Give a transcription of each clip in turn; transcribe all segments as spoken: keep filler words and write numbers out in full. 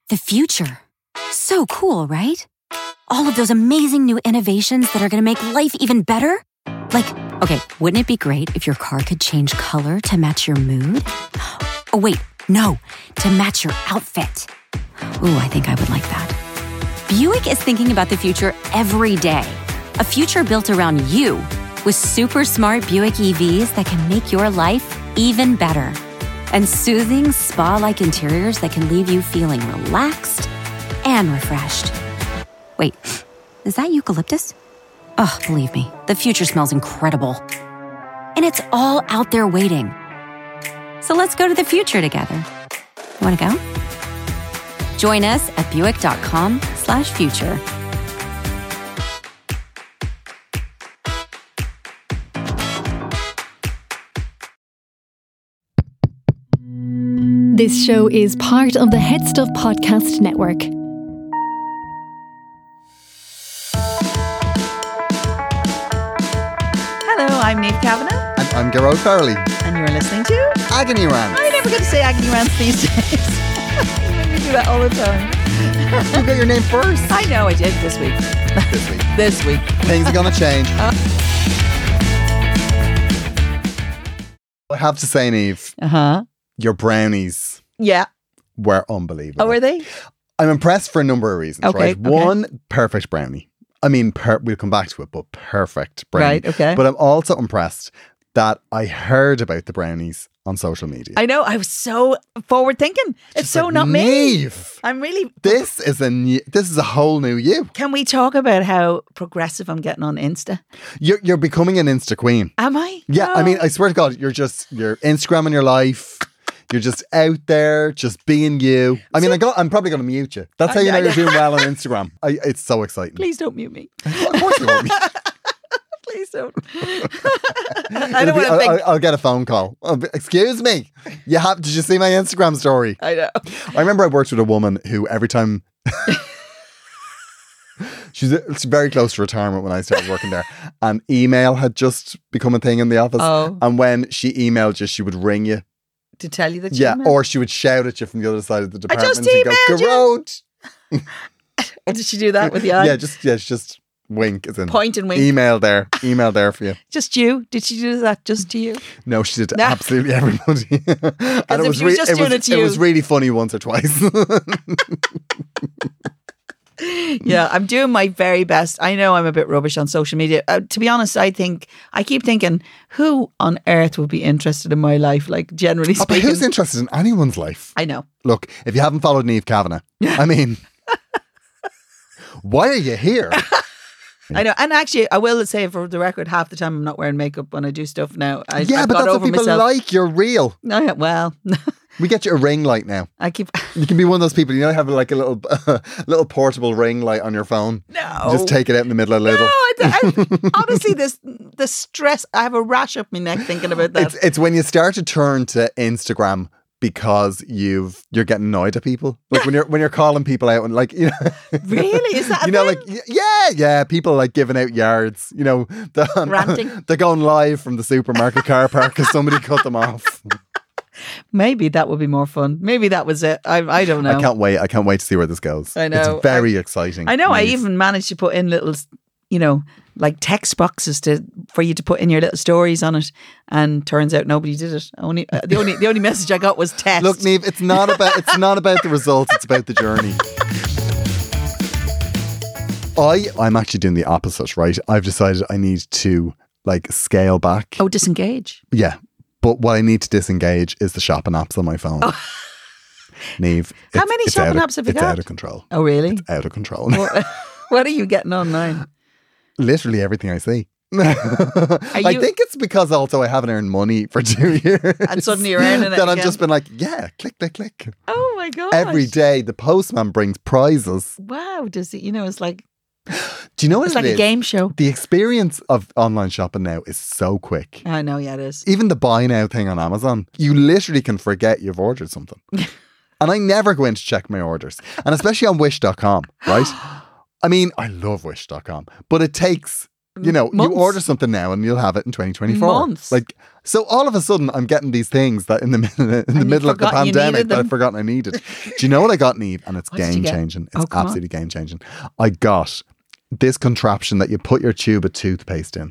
The future. So cool, right? All of those amazing new innovations that are going to make life even better. Like, okay, wouldn't it be great if your car could change color to match your mood? Oh, wait, no, to match your outfit. Ooh, I think I would like that. Buick is thinking about the future every day. A future built around you with super smart Buick E Vs that can make your life even better. And soothing spa-like interiors that can leave you feeling relaxed and refreshed. Wait, is that eucalyptus? Oh, believe me, the future smells incredible. And it's all out there waiting. So let's go to the future together. Want to go? Join us at Buick.com slash future. This show is part of the Head Stuff Podcast Network. Hello, I'm Niamh Kavanagh. And I'm Gearóid Farrelly. And you're listening to Agony Rants. I never get to say Agony Rants these days. You make me do that all the time. You got your name first. I know, I did this week. This week. This week. Things are going to change. Uh, I have to say, Niamh, uh-huh. your brownies Yeah. were unbelievable. Oh, were they? I'm impressed for a number of reasons, Okay, right? okay. One, perfect brownie. I mean, per- we'll come back to it, but perfect brownie. Right, okay. But I'm also impressed that I heard about the brownies on social media. I know, I was so forward thinking. It's Just so like, not me. Niamh, I'm really... This is a new, this is a whole new you. Can we talk about how progressive I'm getting on Insta? You're, you're becoming an Insta queen. Am I? Yeah, I No. mean, I swear to God, you're just, you're Instagramming your life. You're just out there, just being you. I mean, I got, I'm probably going to mute you. That's how you know I- you're doing well on Instagram. I, it's so exciting. Please don't mute me. Of course you won't. Please don't. I It'll don't be- want to I'll, think... I'll, I'll get a phone call. I'll be, Excuse me. You have? Did you see my Instagram story? I know. I remember I worked with a woman who every time... She's it's very close to retirement when I started working there. And email had just become a thing in the office. Oh. And when she emailed you, she would ring you. To tell you that you Yeah, emailed? or she would shout at you from the other side of the I department just and go, emailed you. Gearóid. Or did she do that with the eye? Yeah, just yeah, just wink as in Point and wink. email there, email there for you. Just you? Did she do that just to you? No, she did to No. absolutely everybody. And if she was just doing it to it you- was really funny once or twice. Yeah, I'm doing my very best. I know I'm a bit rubbish on social media. Uh, to be honest, I think, I keep thinking, who on earth would be interested in my life? Like, generally Oh, but speaking. who's interested in anyone's life? I know. Look, if you haven't followed Niamh Kavanagh, I mean, why are you here? I know. And actually, I will say for the record, half the time I'm not wearing makeup when I do stuff now. I, yeah, I've but got that's over what people myself. like. You're real. No, yeah, well, We get you a ring light now. I keep... You can be one of those people, you know, have like a little little portable ring light on your phone. No. You just take it out in the middle of No, Lidl. I, I, honestly, this the stress, I have a rash up my neck thinking about that. It's it's when you start to turn to Instagram because you've you're getting annoyed at people. Like when you're when you're calling people out and like you know Really? Is that a you know thing? like y- yeah yeah people like giving out yards. You know they're, Ranting. They're going live from the supermarket car park because somebody cut them off. Maybe that would be more fun. Maybe that was it. I I don't know. I can't wait. I can't wait to see where this goes. I know. It's very exciting. I know. I Niamh. even managed to put in little, you know, like text boxes to for you to put in your little stories on it, and turns out nobody did it. Only uh, the only the only message I got was test. Look, Niamh, it's not about it's not about the results. It's about the journey. I I'm actually doing the opposite, right? I've decided I need to like scale back. Oh, disengage. Yeah. But what I need to disengage is the shopping apps on my phone. Oh. Niamh, How it's- many it's shopping out of- apps have you it's got? out of control. Oh, really? It's out of control. what, what are you getting online? Literally everything I see. I you- think it's because also I haven't earned money for two years. And suddenly you're earning it Then I've again. just been like, yeah, click, click, click. Oh my god! Every day the postman brings prizes. Wow, does it? You know, it's like Do you know what it's it like a is? game show. The experience of online shopping now is so quick. I know, yeah, it is. Even the buy now thing on Amazon, you literally can forget you've ordered something. And I never go in to check my orders. And especially on wish dot com, right? I mean, I love wish dot com, but it takes You know, months. you order something now and you'll have it in twenty twenty-four. Months. Like, so all of a sudden I'm getting these things that in the, in the you middle of the forgot you pandemic needed that I've them. forgotten I needed. Do you know what I got, Neve? And it's What did you game get? changing. It's Oh, come on. absolutely game changing. I got this contraption that you put your tube of toothpaste in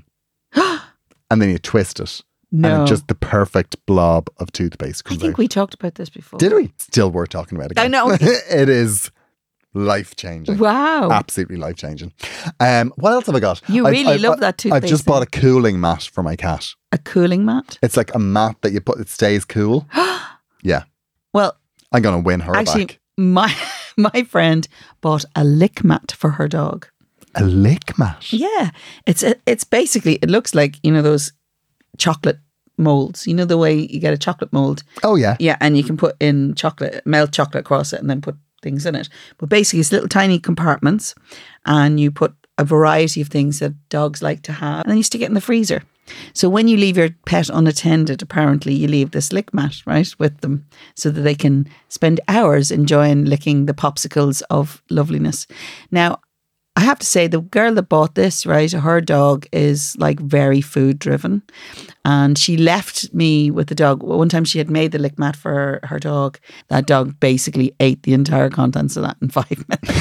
and then you twist it. And No. it just the perfect blob of toothpaste I comes think out. we talked about this before. Did we? Still worth talking about again. I know. It is life changing. Wow. Absolutely life changing. Um, what else have I got? You I've- really I've- love that I've toothpaste just bought a thing. cooling mat for my cat. A cooling mat? It's like a mat that you put, it stays cool. Yeah. Well, I'm going to win her actually, back. my my friend bought a lick mat for her dog. A lick mat. Yeah. It's a, it's basically, it looks like, you know, those chocolate molds. You know the way you get a chocolate mold? Oh, yeah. Yeah, and you can put in chocolate, melt chocolate across it and then put things in it. But basically it's little tiny compartments and you put a variety of things that dogs like to have and then you stick it in the freezer. So when you leave your pet unattended, apparently you leave this lick mat, right, with them so that they can spend hours enjoying licking the popsicles of loveliness. Now, I have to say, the girl that bought this, right, her dog is like very food driven. And she left me with the dog. One time she had made the lick mat for her, her dog. That dog basically ate the entire contents of that in five minutes.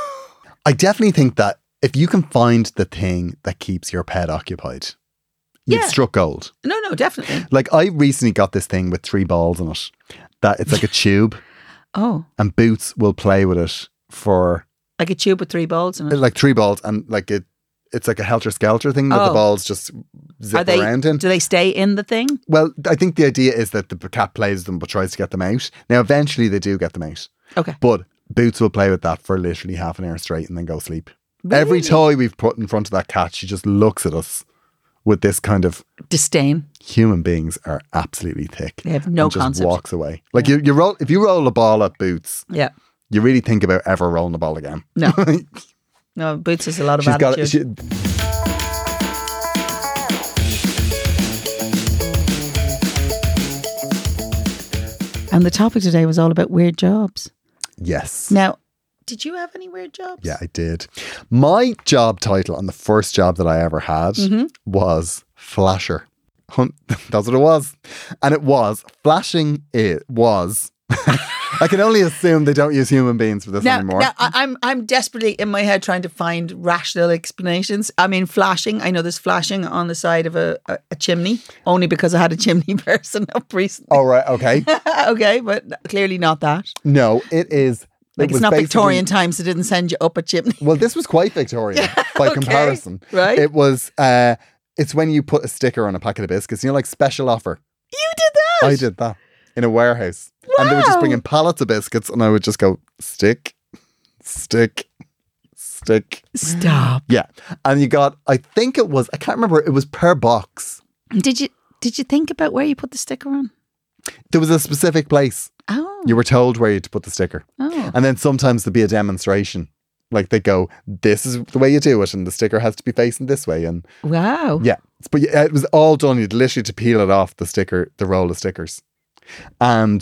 I definitely think that if you can find the thing that keeps your pet occupied, you've Yeah. struck gold. No, no, definitely. Like I recently got this thing with three balls in it. That it's like a tube Oh, and Boots will play with it for like a tube with three balls in it. like three balls and like it it's like a helter-skelter thing that the Oh. balls just zip Are they, around in. do they stay in the thing? Well, I think the idea is that the cat plays them but tries to get them out. Now, eventually they do get them out. Okay. But Boots will play with that for literally half an hour straight and then go sleep. Every Really? toy we've put in front of that cat, she just looks at us with this kind of Disdain. human beings are absolutely thick. They have no and just concept. walks away. Like you, you roll if you roll a ball at Boots, Yeah. you really think about ever rolling the ball again. No. No, Boots has a lot of She's got attitude. she, And the topic today was all about weird jobs. yes. Now, did you have any weird jobs? Yeah, I did. My job title on the first job that I ever had Mm-hmm. was flasher. Hun- That's what it was. And it was, flashing it was, I can only assume they don't use human beings for this Now, anymore. now I, I'm I'm desperately in my head trying to find rational explanations. I mean, flashing. I know there's flashing on the side of a, a, a chimney, only because I had a chimney person up recently. Oh, right. Okay. Okay, but clearly not that. No, it is. Like it it's was not basically- Victorian times. They didn't send you up a chimney. Well, this was quite Victorian by okay, comparison. right. It was, uh, it's when you put a sticker on a packet of biscuits, you know, like special offer. You did that. I did that in a warehouse. And they would just bring in pallets of biscuits and I would just go, stick, stick, stick. Stop. Yeah. And you got, I think it was, I can't remember, it was per box. Did you did you think about where you put the sticker on? There was a specific place. Oh. You were told where you to put the sticker. Oh. And then sometimes there'd be a demonstration. Like they go, this is the way you do it and the sticker has to be facing this way. And Wow. yeah, but yeah, it was all done. You'd literally to peel it off the sticker, the roll of stickers. And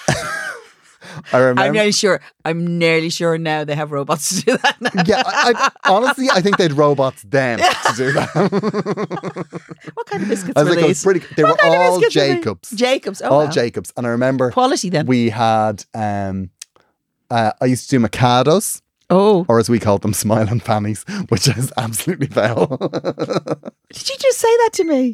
I remember. I'm nearly sure. I'm nearly sure now they have robots to do that now. Yeah, I, I, honestly, I think they'd robots then to do that. What kind of biscuits I was were like, it these? was pretty. They What were kind of all biscuits were they? Jacobs. Jacobs. Oh, all wow. Jacobs. And I remember Quality then. we had. Um, uh, I used to do Mikados, Oh. or as we called them, Smiling Fannies, which is absolutely foul. Did you just say that to me?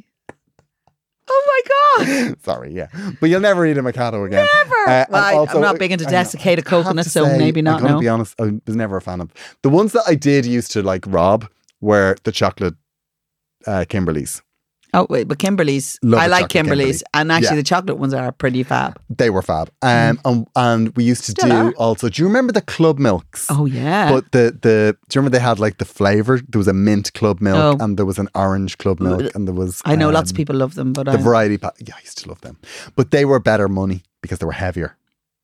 Oh my God. Sorry, yeah, but you'll never eat a Mikado again. Never. Uh, and Well, I- also- I'm not big into I know, desiccated I have coconut, to so say, maybe not, I'm gonna no. be honest, I was never a fan of the ones that I did used to like rob were the chocolate uh, Kimberleys. Oh, wait, but Kimberly's. Love I a like chocolate Kimberly's. Kimberly. And actually, Yeah. the chocolate ones are pretty fab. They were fab. Um, and, and we used to Still do are. also. Do you remember the Club Milks? Oh, yeah. But the the do you remember they had like the flavour? There was a mint Club Milk Oh. and there was an orange Club Milk and there was. I know lots of um, people love them, but The I. variety pack. Yeah, I used to love them, but they were better money because they were heavier.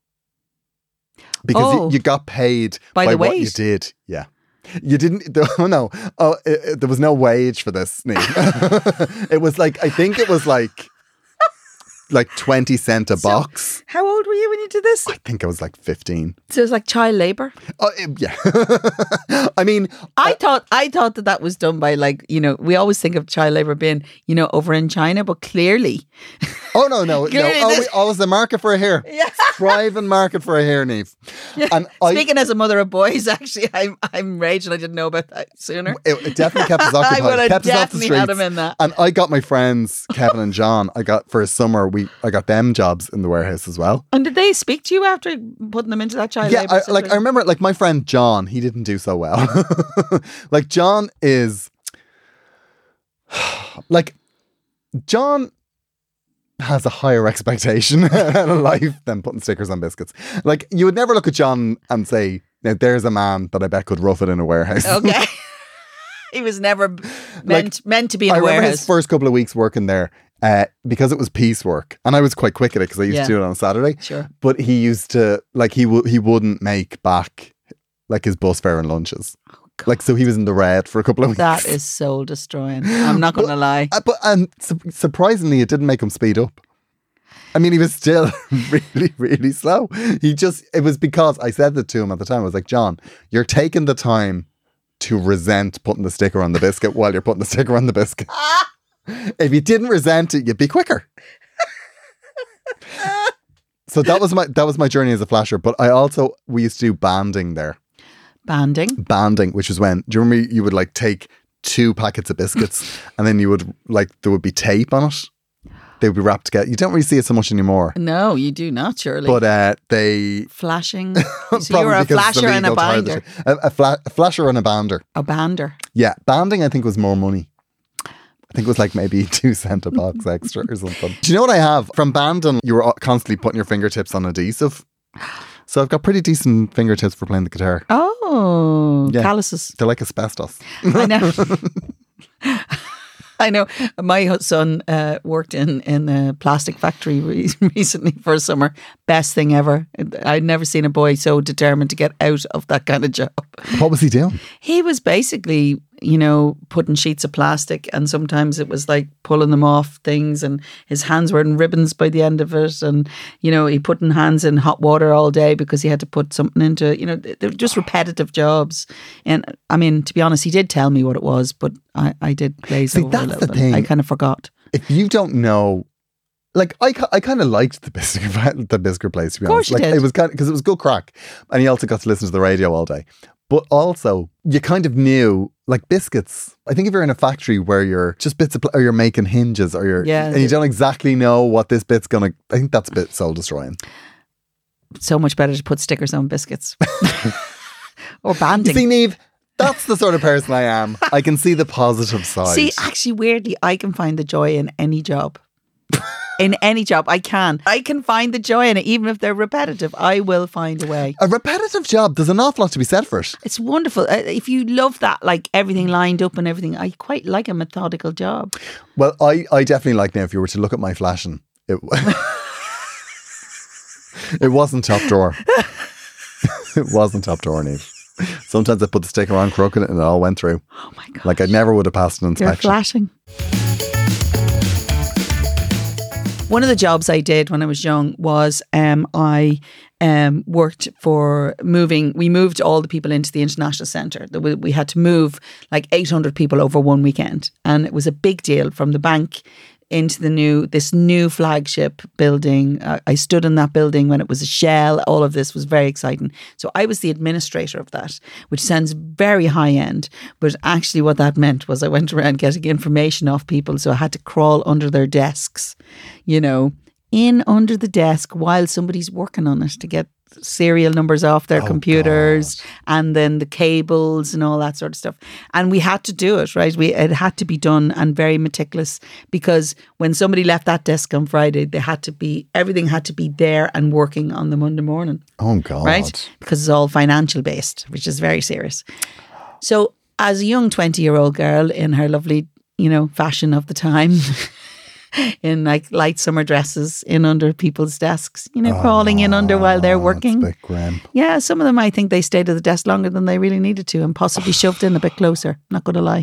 Because Oh. you, you got paid By by, the what you weight. did. Yeah. You didn't. Oh no! Oh, it, it- there was no wage for this. Niamh. It was like I think it was like like twenty cent a box. How old were you when you did this? I think I was like fifteen. So it was like child labour. Oh, yeah. I mean, I thought I thought that that was done by like, you know, we always think of child labour being, you know, over in China, but clearly. Oh, no, no. no. Clearly Oh, this- we, oh, it's the market for a hair. Yeah. Thriving market for a hair, Niamh. And I, Speaking as a mother of boys, actually, I'm I'm raging. I didn't know about that sooner. it, it definitely kept us I occupied. would have Kept us off the definitely streets. had him in that. And I got my friends, Kevin and John, I got for a summer, we I got them jobs in the warehouse as well. And did they speak to you after putting them into that child Yeah, labour? I, like I situation? remember, like my friend John, he didn't do so well. Like John is, like John has a higher expectation in life than putting stickers on biscuits. Like you would never look at John and say, "Now there's a man that I bet could rough it in a warehouse." Okay. He was never meant meant to be in I a remember warehouse. his first couple of weeks working there. Uh, because it was piecework, and I was quite quick at it because I used Yeah. to do it on a Saturday. Sure. But he used to like he w- he wouldn't make back like his bus fare and lunches. Like so, he was in the red for a couple of weeks. That is soul destroying. I'm not going to lie. Uh, but and su- surprisingly, it didn't make him speed up. I mean, he was still really, really slow. He just it was because I said that to him at the time. I was like, John, you're taking the time to resent putting the sticker on the biscuit while you're putting the sticker on the biscuit. If you didn't resent it, you'd be quicker. So that was my that was my journey as a flasher. But I also we used to do banding there. Banding. Banding, which was when do you remember you would like take two packets of biscuits and then you would like there would be tape on it. They would be wrapped together. You don't really see it so much anymore. No, you do not, surely. But uh, they Flashing. So probably you were a because it's flasher and a illegal to hide the binder. shit. A, a, fla- a flasher and a bander. A bander. Yeah, banding I think was more money. I think it was like maybe two cent a box extra or something. Do you know what I have? From banding, you were constantly putting your fingertips on adhesive. So I've got pretty decent fingertips for playing the guitar. Oh, Yeah. calluses. They're like asbestos. I know. I know. My hu- son uh, worked in, in a plastic factory re- recently for a summer. Best thing ever. I'd never seen a boy so determined to get out of that kind of job. What was he doing? He was basically, you know, putting sheets of plastic, and sometimes it was like pulling them off things, and his hands were in ribbons by the end of it. And, you know, he putting hands in hot water all day because he had to put something into, you know, they're just repetitive jobs. And I mean, to be honest, he did tell me what it was, but I, I did glaze See, over that's a little the bit. thing. I kind of forgot. If you don't know, like I, ki- I kind of liked the biscuit, the biscuit place. To be Of course honest, you like did. it was kind because it was good crack, and you also got to listen to the radio all day. But also, you kind of knew, like biscuits. I think if you're in a factory where you're just bits of, pl- or you're making hinges, or you're, Yeah. and you don't exactly know what this bit's gonna. I think that's a bit soul destroying. So much better to put stickers on biscuits. Or You banding. see, Niamh, that's the sort of person I am. I can see the positive side. See, actually, weirdly, I can find the joy in any job. In any job, I can. I can find the joy in it, even if they're repetitive. I will find a way. a repetitive job. There's an awful lot to be said for it. It's wonderful. Uh, If you love that, like everything lined up and everything, I quite like a methodical job. Well, I, I definitely like now. If you were to look at my flashing, it it wasn't top drawer. It wasn't top drawer, Niamh. Sometimes I put the sticker on crooked and it all went through. Oh my God. Like I never would have passed an You're inspection. flashing. One of the jobs I did when I was young was um, I um, worked for moving. We moved all the people into the International Centre. There wa- We had to move like eight hundred people over one weekend, and it was a big deal from the bank into the new this new flagship building. Uh, I stood in that building when it was a shell. All of this was very exciting. So I was the administrator of that, which sounds very high end, but actually what that meant was I went around getting information off people. So I had to crawl under their desks, you know, in under the desk while somebody's working on it to get serial numbers off their Oh, computers and then the cables and all that sort of stuff. And we had to do it, right? We it had to be done and very meticulous, because when somebody left that desk on Friday, they had to be everything had to be there and working on the Monday morning, Oh God! right? Because it's all financial based, which is very serious. So as a young twenty-year-old girl in her lovely, you know, fashion of the time, in like light summer dresses, in under people's desks, you know, crawling in under while they're Oh, it's a working. bit grim. Yeah, some of them I think they stayed at the desk longer than they really needed to, and possibly shoved in a bit closer. Not going to lie.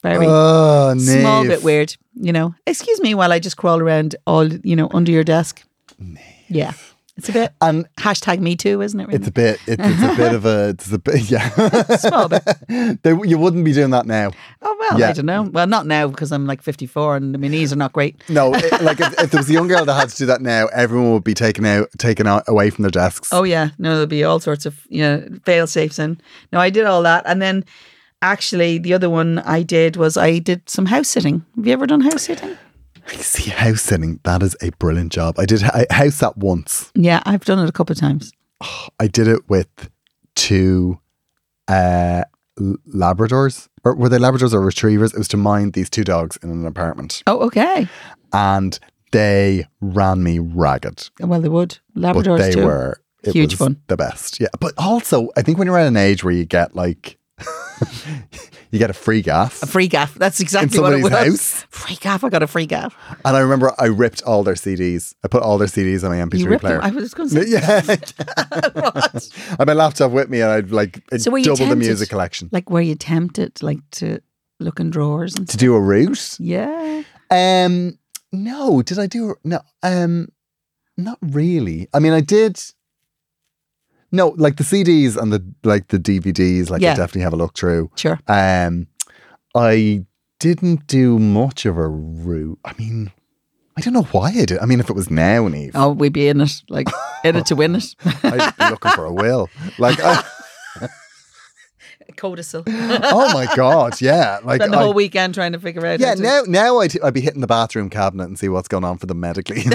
Very Oh, small Niamh. bit weird, you know. Excuse me while I just crawl around all, you know, under your desk. Yeah. It's a bit And hashtag me too, isn't it? Really? it's a bit, it's, it's a bit of a, it's a bit, yeah. small bit. They, you wouldn't be doing that now. Oh, well, Yeah. I don't know. Well, not now because I'm like fifty-four and my knees are not great. No, it, like if, if there was a young girl that had to do that now, everyone would be taken out, taken out away from their desks. Oh, yeah. No, there'll be all sorts of, you know, fail safes. And no, I did all that. And then actually the other one I did was I did some house sitting. Have you ever done house sitting? See, house sitting, that is a brilliant job. I did I house sat once. Yeah, I've done it a couple of times. I did it with two uh, l- Labradors. Or were they Labradors or Retrievers? It was to mind these two dogs in an apartment. Oh, okay. And they ran me ragged. Well, they would. But Labradors they too. were it Huge was fun. the best. Yeah. But also, I think when you're at an age where you get like, you get a free gaff. A free gaff. That's exactly In what it was. somebody's house? Free gaff. I got a free gaff. And I remember I ripped all their C Ds. I put all their C Ds on my M P three You ripped player. them. I was going to say. Yeah. What? I had my laptop with me and I'd like So were you double the tempted? music collection. Like, were you tempted, like, to look in drawers and To stuff? do a route? Yeah. Um, no, did I do no? Um, not really. I mean, I did. No, like the C Ds and the like the D V Ds. Like Yeah. I definitely have a look through. Sure. Um, I didn't do much of a route. I mean, I don't know why I did. I mean, if it was now, Niamh, Oh, we'd be in it, like, in it to win it. I'd be looking for a will. Like, I, Codicil. oh my god, yeah. Like, Spend the I- whole weekend trying to figure out. yeah. how to- Now, now I'd, I'd be hitting the bathroom cabinet and see what's going on for them medically.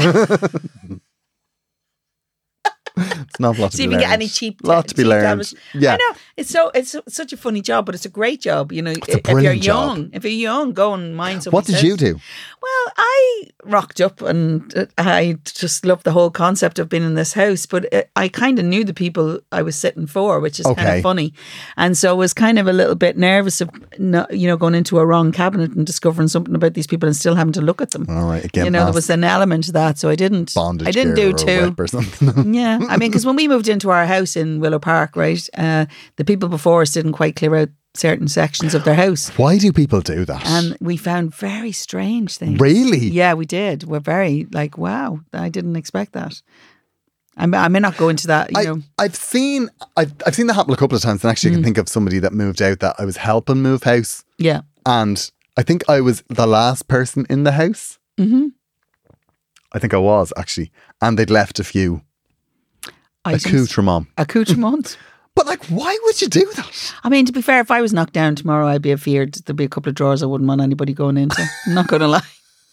It's not a lot to See be if you get learned. any cheap, lot to be cheap learned. tablets. Yeah. I know it's so it's such a funny job, but it's a great job. You know, a if you're brilliant job. young, if you're young, go and mind something. What did you do? Well, I rocked up and uh, I just loved the whole concept of being in this house, but it, I kind of knew the people I was sitting for, which is kind Okay. of funny. And so I was kind of a little bit nervous of, not, you know, going into a wrong cabinet and discovering something about these people and still having to look at them. All right, again, you know, there past was an element to that. So I didn't, bondage I didn't gear do or two. whip or something. Yeah, I mean, because when we moved into our house in Willow Park, right, uh, the people before us didn't quite clear out certain sections of their house. Why do people do that? And we found very strange things. Really? Yeah, we did. We're very like, wow, I didn't expect that. I may, I may not go into that, you I, know. I've seen I've I've seen that happen a couple of times, and actually I Mm. can think of somebody that moved out that I was helping move house, Yeah. and I think I was the last person in the house. Mm-hmm. I think I was actually, and they'd left a few accoutrements. Accoutrements. But like, why would you do that? I mean, to be fair, if I was knocked down tomorrow, I'd be afeared. There'd be a couple of drawers I wouldn't want anybody going into. I'm not going to lie.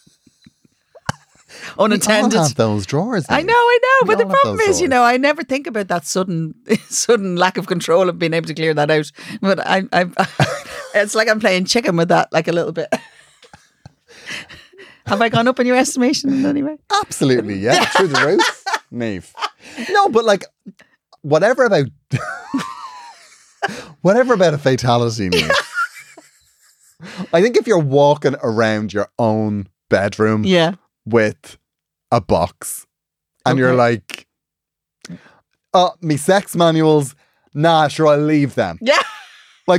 Unattended. We all have those drawers. I Niamh. know, I know. We But the all have problem those is, you know, I never think about that sudden, sudden lack of control of being able to clear that out. But I, I, it's like I'm playing chicken with that, like a little bit. Have I gone up in your estimation in any way? Absolutely, yeah, through the roof, Niamh. No, but like, whatever about, whatever about a fatality, Niamh. I think if you're walking around your own bedroom Yeah. with a box and you're Okay. like, oh, me sex manuals, nah, sure, I'll leave them. Yeah. Like,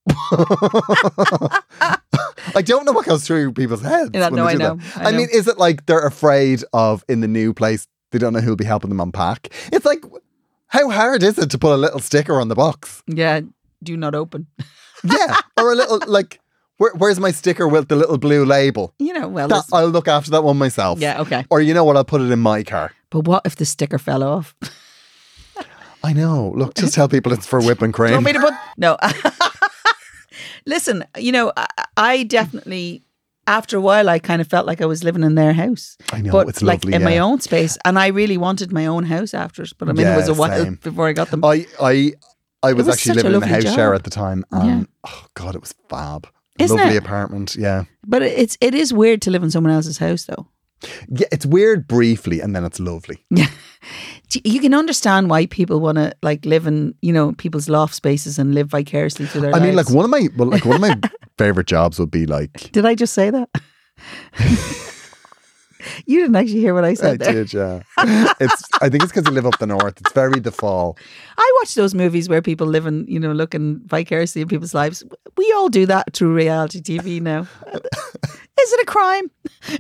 I don't know what goes through people's heads. Yeah, when no, they I do know, that. I I, mean, know. is it like they're afraid of in the new place, they don't know who'll be helping them unpack? It's like, how hard is it to put a little sticker on the box? Yeah. Do not open. Yeah. Or a little, like, where, where's my sticker with the little blue label? You know, well, That, listen. I'll look after that one myself. Yeah, okay. Or you know what? I'll put it in my car. But what if the sticker fell off? I know. Look, just tell people it's for whipping Do you cream. want me to put? No. Listen, you know, I, I definitely, after a while, I kind of felt like I was living in their house. I know, but it's like lovely, in my yeah. own space, and I really wanted my own house after it. But I mean, it was a Yeah, while same. before I got them. I, I, I was, was actually such a living in a lovely house share job. at the time, and oh god, it was fab. Isn't Lovely it? apartment, yeah. But it's it is weird to live in someone else's house, though. Yeah, it's weird briefly, and then it's lovely. Yeah, you can understand why people want to like live in you know people's loft spaces and live vicariously through their I lives. mean, like one of my, well, like one of my favorite jobs would be like, Did I just say that? You didn't actually hear what I I said there. did, yeah. It's. I think it's because you live up the north. It's very the fall. I watch those movies where people live in, you know, looking vicariously in people's lives. We all do that through reality T V now. Is it a crime?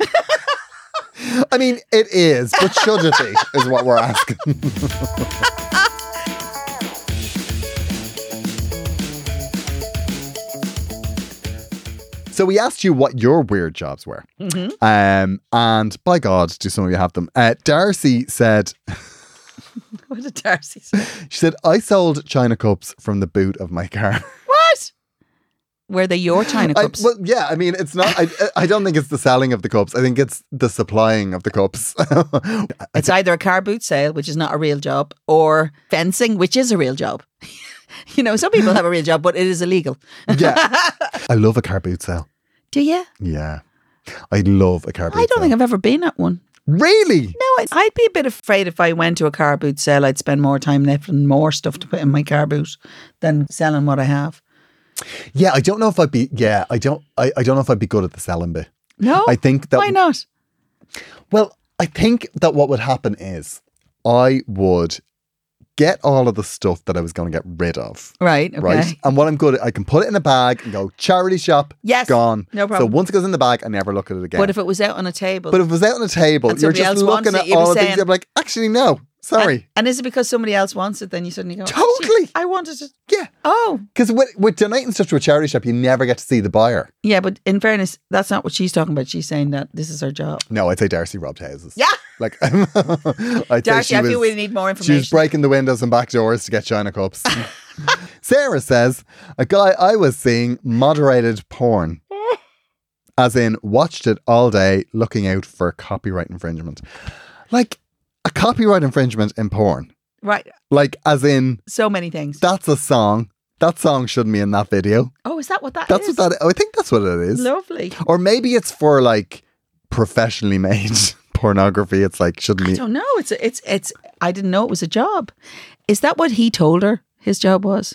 I mean, it is, but should it be, is what we're asking. So we asked you what your weird jobs were. Mm-hmm. Um, and by God, do some of you have them? Uh, Darcy said... What did Darcy say? She said, I sold china cups from the boot of my car. What? Were they your china I, cups? well, yeah, I mean, it's not, I, I don't think it's the selling of the cups. I think it's the supplying of the cups. It's either a car boot sale, which is not a real job, or fencing, which is a real job. You know, some people have a real job, but it is illegal. Yeah. I love a car boot sale. Do you? Yeah. I love a car boot sale. I don't think I've ever been at one. Really? No, I'd, I'd be a bit afraid if I went to a car boot sale, I'd spend more time lifting more stuff to put in my car boot than selling what I have. Yeah, I don't know if I'd be, yeah, I don't, I, I don't know if I'd be good at the selling bit. No? I think that. Why not? Well, I think that what would happen is I would get all of the stuff that I was going to get rid of. Right, okay. Right. And what I'm good at, I can put it in a bag and go, charity shop, Yes, gone. no problem. So once it goes in the bag, I never look at it again. But if it was out on a table. But if it was out on a table, And you're somebody just else wants looking it, at you'd be all the saying- things, you're like, actually, no, sorry. And, and is it because somebody else wants it, then you suddenly go, Totally. "Actually, I wanted it. Yeah. Oh. Because with, with donating stuff to a charity shop, you never get to see the buyer. Yeah, but in fairness, that's not what she's talking about. She's saying that this is her job. No, I'd say Darcy robbed houses. Yeah. Like, I'd say Darcy, she I was, feel we need more she information. was breaking the windows and back doors to get china cups. Sarah says, a guy I was seeing moderated porn. As in, watched it all day looking out for copyright infringement. Like, a copyright infringement in porn. Right. Like, as in, So many things. that's a song. That song shouldn't be in that video. Oh, is that what that That's is? what that I think that's what it is. Lovely. Or maybe it's for like professionally made pornography. It's like, shouldn't I be. don't know. It's a, it's it's. I didn't know it was a job. Is that what he told her his job was?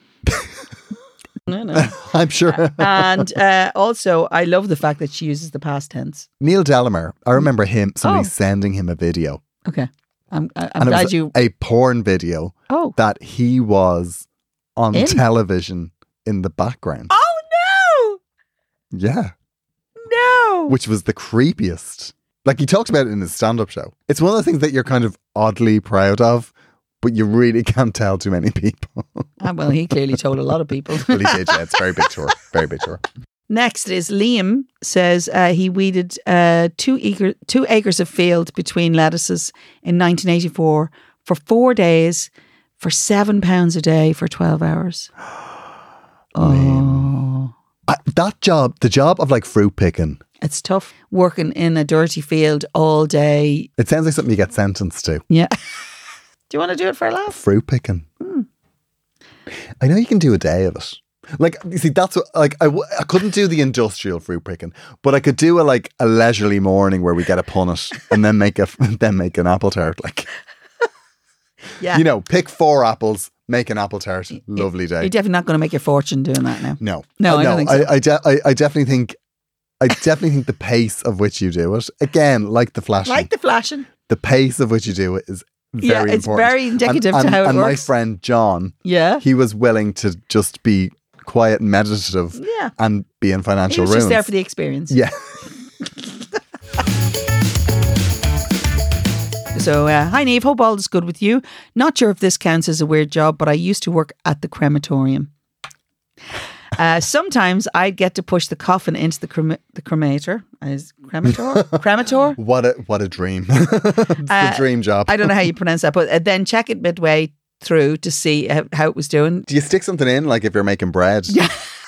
No, no. I'm sure. And uh, also, I love the fact that she uses the past tense. Neil Delamere, I remember him, somebody Oh. sending him a video. Okay, I'm I- I'm and it glad was you. a porn video Oh, that he was on In? television in the background. oh Yeah. no, no. Which was the creepiest. Like, he talks about it in his stand-up show. It's one of the things that you're kind of oddly proud of, but you really can't tell too many people. Ah, well, he clearly told a lot of people. Well, he did, yeah. It's very big tour. Very big tour. Next is Liam says uh, he weeded uh, two, acre, two acres of field between lettuces in nineteen eighty-four for four days for seven pounds a day for twelve hours. Oh, Uh, that job, the job of like fruit picking, it's tough working in a dirty field all day. it sounds like something you get sentenced to. Yeah. Do you want to do it for a laugh? Fruit picking. I know you can do a day of it. Like, you see, that's what, like, I, w- I couldn't do the industrial fruit picking, but I could do a, like, a leisurely morning where we get a punnet and then make a, then make an apple tart. Like, Yeah. you know, pick four apples, make an apple tart. Lovely day. You're definitely not going to make your fortune doing that now. No. No, Uh, I don't think so. I, I, de- I, I definitely think, I definitely think the pace of which you do it, again, like the flashing, Like the flashing. the pace of which you do it is very Yeah, it's important. very indicative and, to and, how it and my works. friend John, Yeah. he was willing to just be quiet and meditative Yeah. and be in He financial was ruins. just there for the experience. yeah. So, uh, hi Neve, hope all is good with you. Not sure if this counts as a weird job, but I used to work at the crematorium. Uh, sometimes I'd get to push the coffin into the crema- the cremator. Is cremator? cremator? What a what a dream. It's Uh, the dream job. I don't know how you pronounce that, but uh, then check it midway through to see how, how it was doing. Do you stick something in, like if you're making bread? Yeah.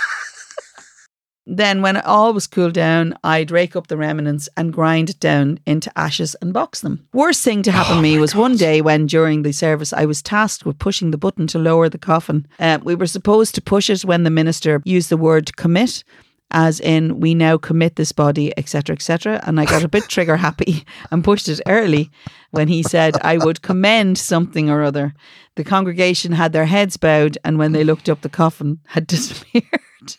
Then when it all was cooled down, I'd rake up the remnants and grind it down into ashes and box them. Worst thing to happen to me was one day when during the service I was tasked with pushing the button to lower the coffin. Uh, we were supposed to push it when the minister used the word commit, as in we now commit this body, et cetera, et cetera. And I got a bit trigger happy and pushed it early when he said I would commend something or other. The congregation had their heads bowed, and when they looked up, the coffin had disappeared.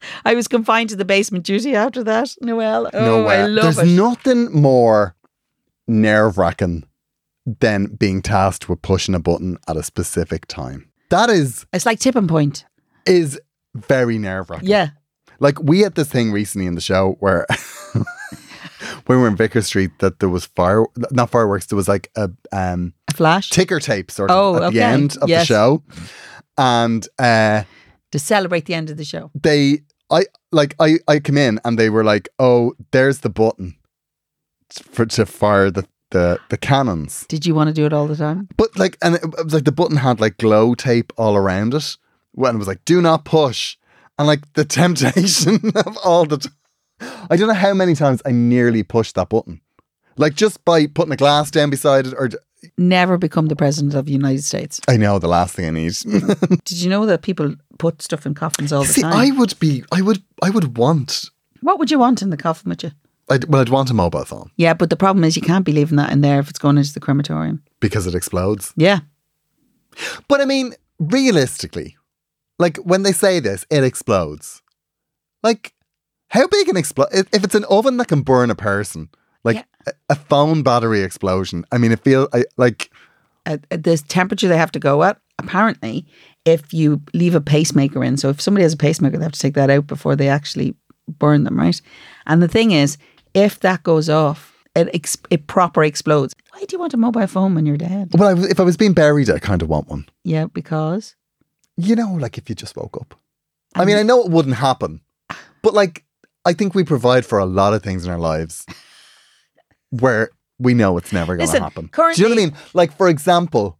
I was confined to the basement duty after that, Noelle. Oh, no way. I love There's it. nothing more nerve-wracking than being tasked with pushing a button at a specific time. That is It's like tipping point. is very nerve-wracking. Yeah. Like, we had this thing recently in the show where when we were in Vicar Street that there was fire, not fireworks, there was like a um, A flash. ticker tape sort of Oh, at okay. the end of Yes. the show. And uh, to celebrate the end of the show. they, I like, I, I come in and they were like, oh, there's the button for to fire the, the, the cannons. Did you want to do it all the time? But like, and it was like the button had like glow tape all around it. When it was like, do not push. And like the temptation of all the time. I don't know how many times I nearly pushed that button. Like just by putting a glass down beside it or... Never become the president of the United States. I know, the last thing I need. Did you know that people put stuff in coffins all the See, time? I would be, I would, I would want, What would you want in the coffin with you? I'd, well, I'd want a mobile phone Yeah, but the problem is you can't be leaving that in there if it's going into the crematorium. because it explodes. Yeah. But I mean, realistically, like when they say this, it explodes. Like, how big an explode? If if it's an oven that can burn a person, like Yeah. a, a phone battery explosion. I mean, it feels I, like At, at this temperature they have to go at, apparently, if you leave a pacemaker in, so if somebody has a pacemaker, they have to take that out before they actually burn them, right? And the thing is, if that goes off, it ex- it proper explodes. Why do you want a mobile phone when you're dead? well, I, if I was being buried, I kind of want one. Yeah, because You know, like if you just woke up. I mean, I know it wouldn't happen, but like, I think we provide for a lot of things in our lives where we know it's never going to Listen, happen. Do currently- you know what I mean? Like, for example,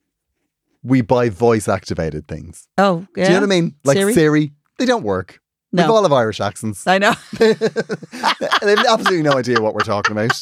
we buy voice activated things. oh, yeah. Do you know what I mean? Like Siri? Siri, they don't work. No. We've all have Irish accents. I know. They have absolutely no idea what we're talking about.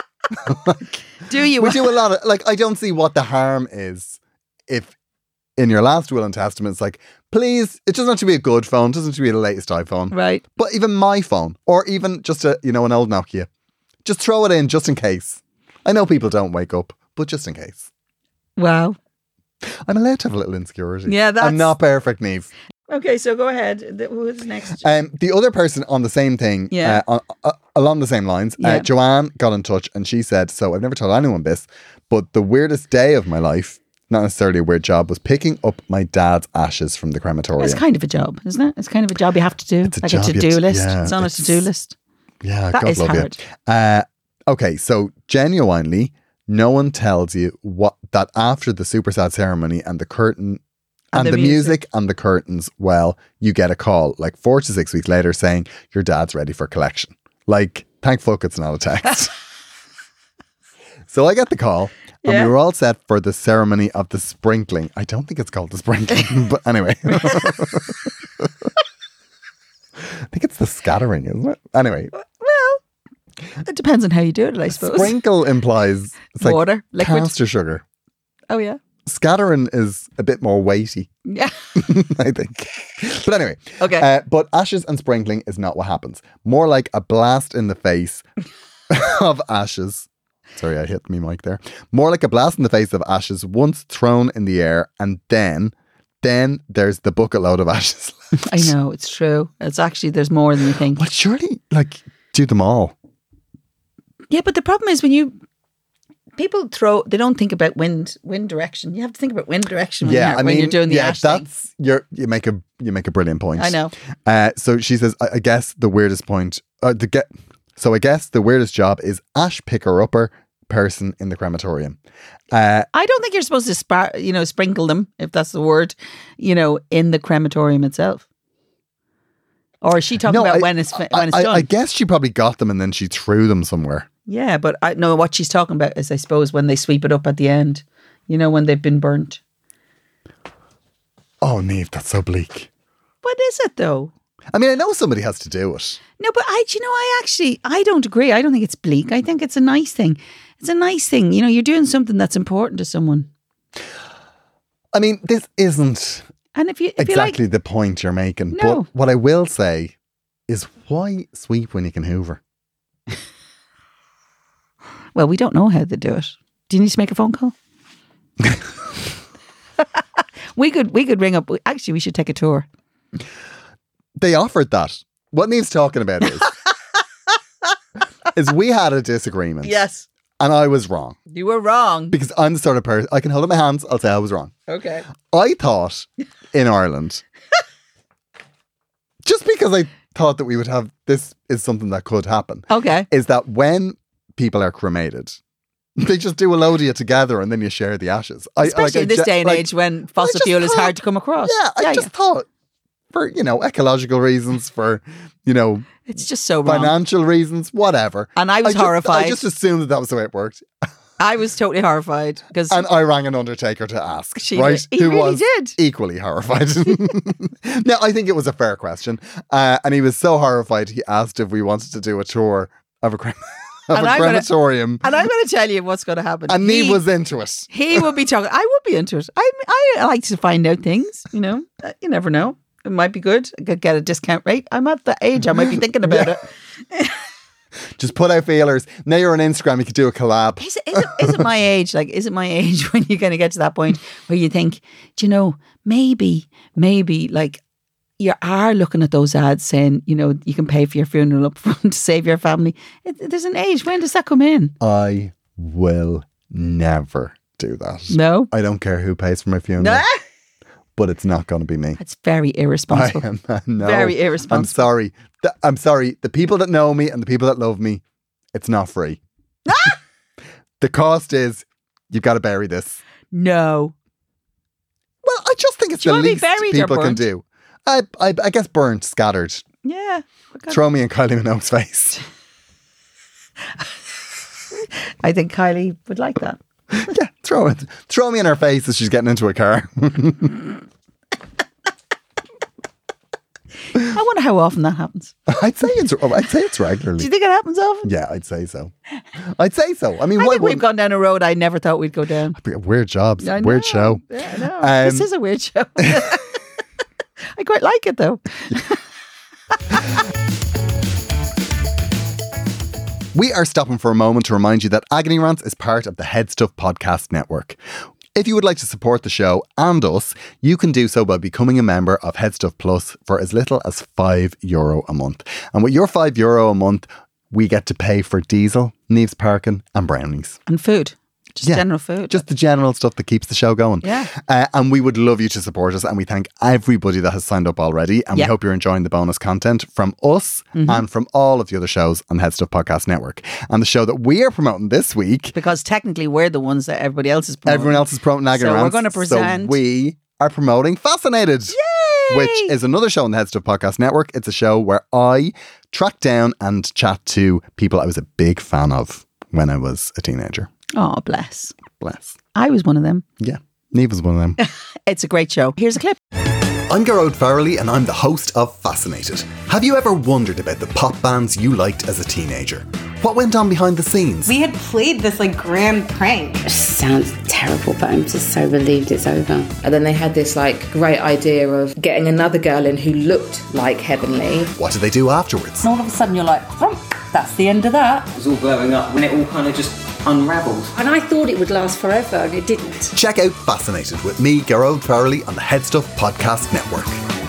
Do you? We do a lot of, like, I don't see what the harm is if in your last will and testament it's like, please, it doesn't have to be a good phone, it doesn't have to be the latest iPhone. Right. But even my phone, or even just a, you know, an old Nokia, just throw it in just in case. I know people don't wake up, but just in case. Wow. I'm allowed to have a little insecurity. Yeah, that's- I'm not perfect, Neve. Okay, so go ahead. Th- Who's next? Um, the other person on the same thing, Yeah. uh, on, uh, along the same lines, Yeah. uh, Joanne got in touch and she said, so I've never told anyone this, but the weirdest day of my life, not necessarily a weird job, was picking up my dad's ashes from the crematorium. It's kind of a job, isn't it? It's kind of a job you have to do. It's a like job a you have to-do to- list. yeah, it's on a it's- to-do list. Yeah, That God is love hard. you. Uh, okay, so genuinely, no one tells you what that after the super sad ceremony and the curtain and, And the, the music. music. and the curtains, well, you get a call like four to six weeks later saying your dad's ready for collection. Like, thank fuck it's not a text. So I get the call and Yeah. we were all set for the ceremony of the sprinkling. I don't think it's called the sprinkling, but anyway. I think it's the scattering, isn't it? Anyway, Well, it depends on how you do it, I suppose. sprinkle implies it's like Water, liquid. caster sugar. Oh, yeah. Scattering is a bit more weighty, Yeah. I think. But anyway, Okay. uh, but ashes and sprinkling is not what happens. More like a blast in the face of ashes. Sorry, I hit me mic there. More like a blast in the face of ashes once thrown in the air, and then, then there's the bucket load of ashes left. I know, it's true. It's actually, there's more than you think. But surely, like, do them all. Yeah, but the problem is when you, people throw, they don't think about wind wind direction. You have to think about wind direction when, Yeah, you're, I when mean, you're doing the yeah, ash thing. that's you're you make a you make a brilliant point. I know. Uh, so she says, I, I guess the weirdest point, uh, the get. So I guess the weirdest job is ash picker upper person in the crematorium. Uh, I don't think you're supposed to spar- you know, sprinkle them, if that's the word, you know, in the crematorium itself. Or is she talking about I, when it's fi- I, when it's I, done? I guess she probably got them and then she threw them somewhere. Yeah, but I know what she's talking about is, I suppose, when they sweep it up at the end, you know, when they've been burnt. Oh, Niamh, that's so bleak. What is it though? I mean, I know somebody has to do it. No, but I, do you know, I actually, I don't agree. I don't think it's bleak. I think it's a nice thing. It's a nice thing. You know, you're doing something that's important to someone. I mean, this isn't And if you, if exactly you like, the point you're making. No. But what I will say is, why sweep when you can hoover? well, we don't know how to do it. Do you need to make a phone call? we could, we could ring up. Actually, we should take a tour. They offered that. What Niamh's talking about is, is we had a disagreement. Yes. And I was wrong. You were wrong. Because I'm the sort of person, I can hold up my hands, I'll say I was wrong. Okay. I thought in Ireland, just because I thought that we would have, this is something that could happen. Okay. Is that when people are cremated, they just do a load of you together and then you share the ashes. I, Especially like, I in this ge- day and like, age when fossil just fuel is thought- hard to come across. Yeah, I just thought for, you know, ecological reasons, for, you know, It's just so wrong. financial reasons, whatever. And I was just, horrified. I just assumed that that was the way it worked. I was totally horrified because And I rang an undertaker to ask, She right? did. He who really was did. equally horrified. Now, I think it was a fair question. Uh, and he was so horrified, he asked if we wanted to do a tour of a, crem- of And a I'm gonna- crematorium. and I'm going to tell you what's going to happen. And He- Niamh was into it. He would be talking. I would be into it. I I like to find out things. You know, Uh, you never know. It might be good. I could get a discount rate. I'm at the age I might be thinking about it. Just put out feelers. Now you're on Instagram, you could do a collab. Is it, is it, is it my age? Like, is it my age when you're going to get to that point where you think, do you know, maybe, maybe, like, you are looking at those ads saying, you know, you can pay for your funeral up front to save your family. It, there's an age. When does that come in? I will never do that. No. I don't care who pays for my funeral, Nah. but it's not going to be me. That's very I irresponsible. am uh, no. Very I'm irresponsible. sorry. The- I'm sorry. The people that know me and the people that love me, it's not free. The cost is you've got to bury this. No. Well, I just think it's Do you the wanna be least buried or people can burnt? do. I, I, I guess burnt, scattered. Yeah. What kind- Throw me in Kylie Minogue's face. I think Kylie would like that. Yeah, throw it. Throw me in her face as she's getting into a car. I wonder how often that happens. I'd say it's. I'd say it's regularly. Do you think it happens often? Yeah, I'd say so. I'd say so. I mean, I why think we've wouldn't- gone down a road I never thought we'd go down. Weird jobs. I Weird know. show. Yeah, I know. Um, this is a weird show. I quite like it though. We are stopping for a moment to remind you that Agony Rants is part of the Head Stuff Podcast Network. If you would like to support the show and us, you can do so by becoming a member of Head Stuff Plus for as little as five euro a month. And with your five euro a month, we get to pay for diesel, Niamh's parking and brownies. And food. Just Yeah, general food. Just the general stuff that keeps the show going. Yeah. Uh, and we would love you to support us. And we thank everybody that has signed up already. And Yeah. we hope you're enjoying the bonus content from us and from all of the other shows on the Head Stuff Podcast Network. And the show that we are promoting this week, because technically we're the ones that everybody else is promoting. everyone else is promoting Agony So we're Rants. gonna present- So we are promoting Fascinated. Yay! Which is another show on the Head Stuff Podcast Network. It's a show where I track down and chat to people I was a big fan of when I was a teenager. Oh, bless. Bless. I was one of them. Yeah. Niamh was one of them. It's a great show. Here's a clip. I'm Gearóid Farrelly and I'm the host of Fascinated. Have you ever wondered about the pop bands you liked as a teenager? What went on behind the scenes? We had played this like grand prank. It sounds terrible, but I'm just so relieved it's over. And then they had this like great idea of getting another girl in who looked like Heavenly. What did they do afterwards? And all of a sudden you're like, "Thump, that's the end of that." It was all blowing up when it all kind of just unravelled. And I thought it would last forever and it didn't. Check out Fascinated with me, Gearóid Farrelly, on the Head Stuff Podcast Network.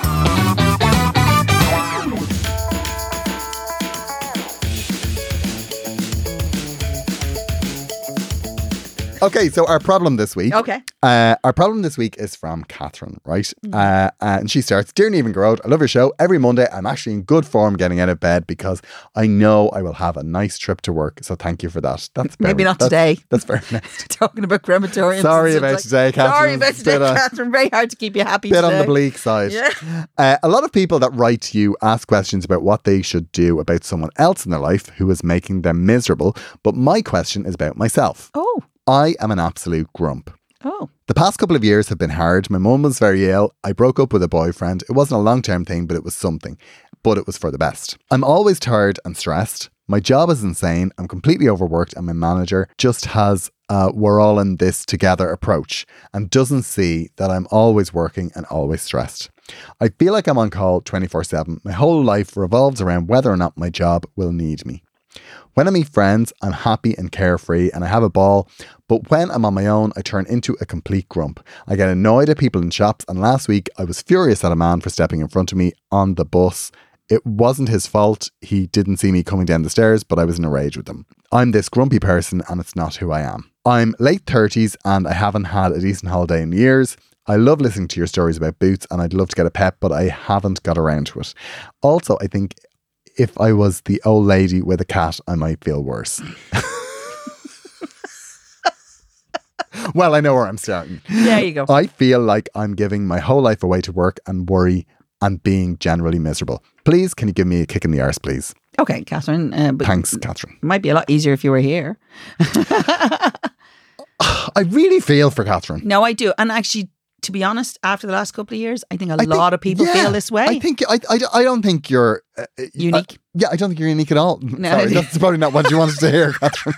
Okay, so our problem this week. Okay. Uh, our problem this week is from Catherine, right? Uh, and she starts, Dear Niamh and Gearóid, I love your show. Every Monday, I'm actually in good form getting out of bed because I know I will have a nice trip to work. So thank you for that. That's Maybe very- not that's- today. That's very nice. Talking about crematoriums. Sorry and stuff about like- today, Catherine. Sorry about It's today, been a- Catherine. Very hard to keep you happy Bit today. on the bleak side. Yeah. Uh, a lot of people that write to you ask questions about what they should do about someone else in their life who is making them miserable. But my question is about myself. Oh. I am an absolute grump. Oh. The past couple of years have been hard. My mum was very ill. I broke up with a boyfriend. It wasn't a long-term thing, but it was something. But it was for the best. I'm always tired and stressed. My job is insane. I'm completely overworked and my manager just has a we're all in this together approach and doesn't see that I'm always working and always stressed. I feel like I'm on call twenty-four seven. My whole life revolves around whether or not my job will need me. When I meet friends, I'm happy and carefree and I have a ball. But when I'm on my own, I turn into a complete grump. I get annoyed at people in shops, and last week I was furious at a man for stepping in front of me on the bus. It wasn't his fault. He didn't see me coming down the stairs, but I was in a rage with him. I'm this grumpy person and it's not who I am. I'm late thirties and I haven't had a decent holiday in years. I love listening to your stories about boots and I'd love to get a pet, but I haven't got around to it. Also, I think if I was the old lady with a cat, I might feel worse. Well, I know where I'm starting. There you go. I feel like I'm giving my whole life away to work and worry and being generally miserable. Please, can you give me a kick in the arse, please? Okay, Catherine. Uh, but Thanks, Catherine. It might be a lot easier if you were here. I really feel for Catherine. No, I do. And actually, to be honest, after the last couple of years, I think a I lot think- of people yeah, feel this way. I think I, I, I don't think you're uh, Unique? uh, yeah, I don't think you're unique at all. No. Sorry, that's probably not what you wanted to hear, Catherine.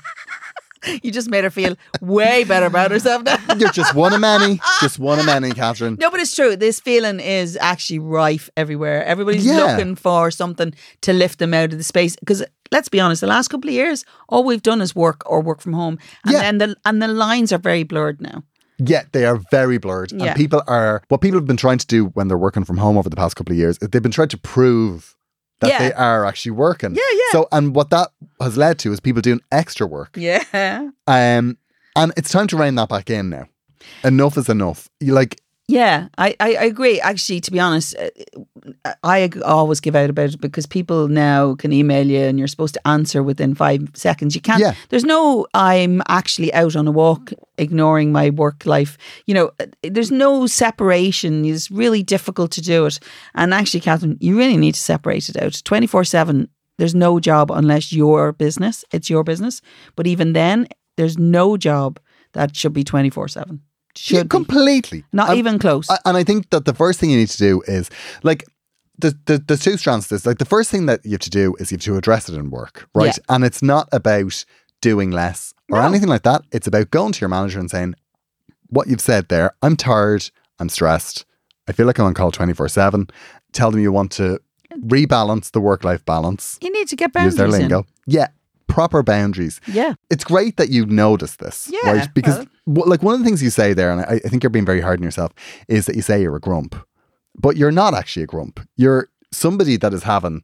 You just made her feel way better about herself now. You're just one of many. Just one of many, Catherine. No, but it's true. This feeling is actually rife everywhere. Everybody's Yeah. looking for something to lift them out of the space. Because let's be honest, the last couple of years, all we've done is work or work from home, and Yeah. then the and the lines are very blurred now. Yeah, they are very blurred. Yeah. And people are, what people have been trying to do when they're working from home over the past couple of years, is they've been trying to prove that Yeah. they are actually working. Yeah, yeah. So, and what that has led to is people doing extra work. Yeah, Um, and it's time to rein that back in now. Enough is enough. You like, yeah. I, I, I agree. Actually, to be honest, uh, I always give out about it because people now can email you and you're supposed to answer within five seconds. You can't. Yeah. There's no. I'm actually out on a walk, ignoring my work life. You know, uh, there's no separation. It's really difficult to do it. And actually, Catherine, you really need to separate it out. twenty-four seven. There's no job unless your business. It's your business. But even then, there's no job that should be twenty-four seven. yeah, Should be. completely. Not Um, even close. I- And I think that the first thing you need to do is like, the, the, there's two strands to this. Like the first thing that you have to do is you have to address it in work, right? Yeah. And it's not about doing less or No. anything like that. It's about going to your manager and saying, what you've said there, I'm tired, I'm stressed, I feel like I'm on call twenty-four seven. Tell them you want to rebalance the work-life balance. you need to get Use boundaries their in. lingo. Yeah, proper boundaries. Yeah. It's great that you notice this, Yeah, right? Because well- w- like one of the things you say there, and I, I think you're being very hard on yourself, is that you say you're a grump, but you're not actually a grump. You're somebody that is having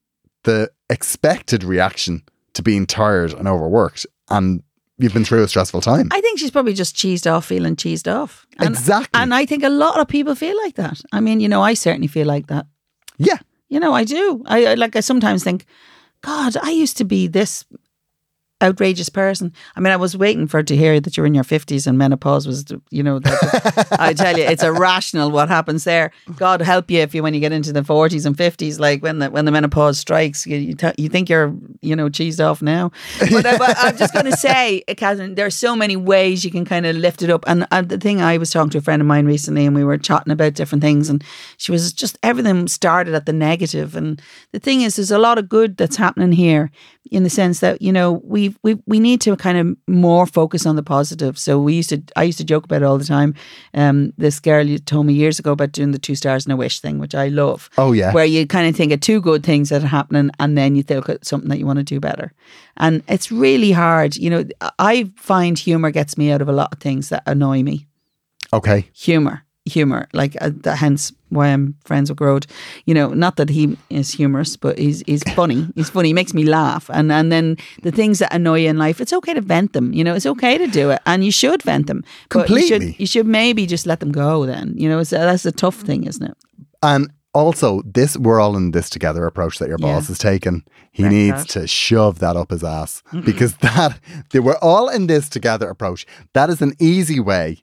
the expected reaction to being tired and overworked, and you've been through a stressful time. I think she's probably just cheesed off, feeling cheesed off. And, Exactly. And I think a lot of people feel like that. I mean, you know, I certainly feel like that. yeah. You know, I do. I I- like. I sometimes think, God, I used to be this outrageous person. I mean, I was waiting for to hear that you're in your fifties and menopause was, you know, that, I tell you, it's irrational what happens there. God help you if you when you get into the forties and fifties, like when the when the menopause strikes, you you, t- you think you're, you know, cheesed off now. But, I, but I'm just going to say, Catherine, there are so many ways you can kind of lift it up. And, and the thing, I was talking to a friend of mine recently, and we were chatting about different things, and she was just everything started at the negative. And the thing is, there's a lot of good that's happening here, in the sense that, you know, we we we need to kind of more focus on the positive. So we used to, I used to joke about it all the time. Um, this girl you told me years ago about doing the two stars and a wish thing, which I love. Oh, yeah. Where you kind of think of two good things that are happening, and then you think of something that you want to do better. And it's really hard. You know, I find humor gets me out of a lot of things that annoy me. Okay. Humor. Humor, like uh, that, hence why I'm friends with Grode. You know, not that he is humorous, but he's he's funny. He's funny. He makes me laugh. And and then the things that annoy you in life, it's okay to vent them. You know, it's okay to do it, and you should vent them. But you Completely. should you should maybe just let them go. Then, you know, it's, that's a tough thing, isn't it? And also, this we're all in this together approach that your Yeah. boss has taken, he Correct needs that. to shove that up his ass, because that they we're all in this together approach. That is an easy way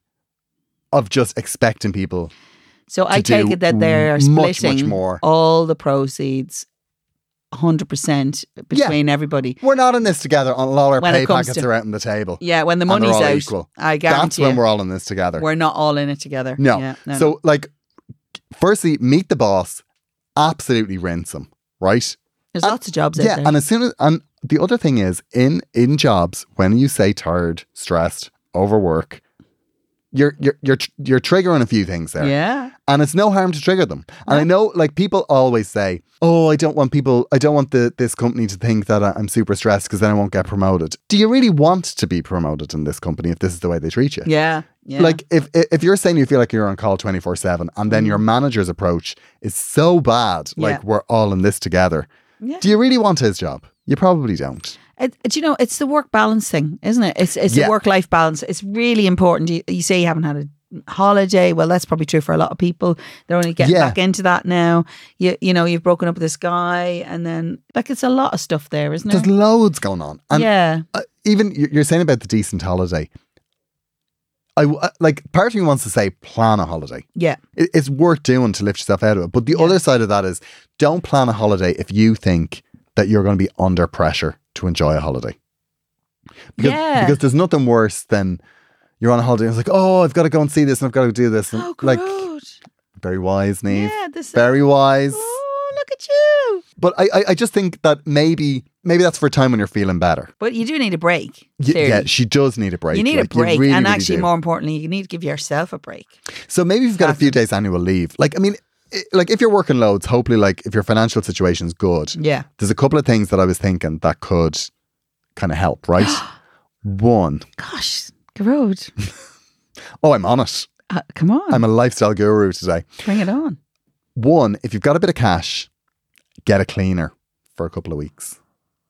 of just expecting people. So I to take do it that they're much, much splitting more. all the proceeds, one hundred percent between everybody. We're not in this together on all our When pay it comes packets to- are out on the table. Yeah, when the And they're money's all out, equal. I That's guarantee when you, we're all in this together. we're not all in it together. No. Yeah, no, so, no. like, firstly, meet the boss, absolutely rinse him, right? there's and- lots of jobs out Yeah, there. and as soon as and the other thing is in in jobs, when you say tired, stressed, overwork, you're you're you're tr- you're triggering a few things there. Yeah. And it's no harm to trigger them. And I know, like, people always say, oh, I don't want people, I don't want the this company to think that I- I'm super stressed because then I won't get promoted. Do you really want to be promoted in this company if this is the way they treat you? Yeah. Yeah. Like, if if you're saying you feel like you're on call twenty-four seven and then your manager's approach is so bad, like, Yeah. we're all in this together, Yeah. do you really want his job? You probably don't. It, it- you know, it's the work balance thing, isn't it? It's it's Yeah. the work life balance. It's really important. You, you say you haven't had a holiday. Well, that's probably true for a lot of people. They're only getting Yeah. back into that now. You you know, you've broken up with this guy, and then like it's a lot of stuff there, isn't There's there? loads going on. And yeah, uh, even you- you're saying about the decent holiday. I w- uh, like part of me wants to say plan a holiday. yeah, It- It's worth doing to lift yourself out of it. But the other side of that is don't plan a holiday if you think that you're going to be under pressure to enjoy a holiday. Because, Yeah. because there's nothing worse than you're on a holiday and it's like, oh, I've got to go and see this and I've got to do this. And oh, like, good. very wise, Niamh. Yeah, this Very wise. Oh, look at you! But I, I, I just think that maybe maybe that's for a time when you're feeling better. But you do need a break. Y- clearly. yeah, she does need a break. You need Like, a break, really, and really actually, do. more importantly, you need to give yourself a break. So maybe if you've got a few days annual leave. Like, I mean, i- like if you're working loads, hopefully, like if your financial situation's good, Yeah. there's a couple of things that I was thinking that could kind of help, right? One, Gosh, Garode. oh, I'm on it. Uh, come on, I'm a lifestyle guru today. bring it on. One, if you've got a bit of cash, get a cleaner for a couple of weeks